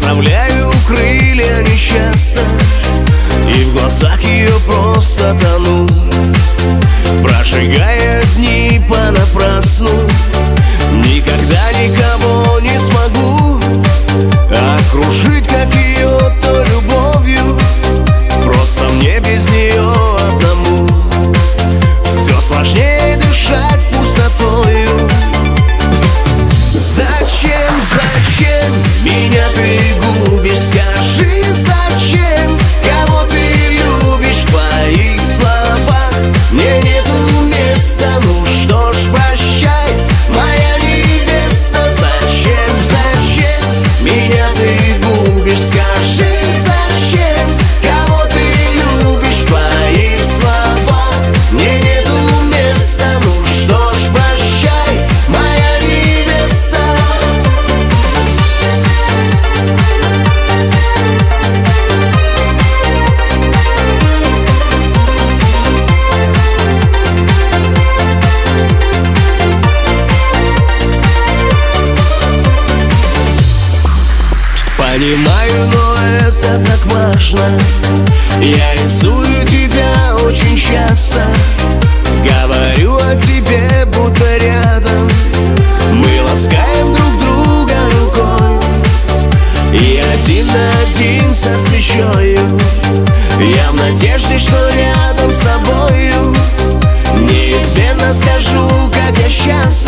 расправляю крылья нечасто, и в глазах ее просто тону, прожигая дни понапрасну. Никогда никого не смогу окружить, как ее-то любовью. Просто мне без нее одному все сложнее дышать пустотою. Зачем, зачем меня ты губишь? Скажи, зачем? Кого ты любишь? В твоих словах мне нету места. Ну что ж, прощай, моя невеста. Зачем, зачем меня ты губишь? Скажи, зачем? Кого ты любишь? В твоих словах мне нету места. Ну что ж, прощай, моя невеста. Понимаю, но это так важно. Я рисую тебя очень часто, говорю о тебе, будто рядом. Мы ласкаем друг друга рукой, и один на один со свечою. Я в надежде, что рядом с тобою неизменно скажу, как я счастлив.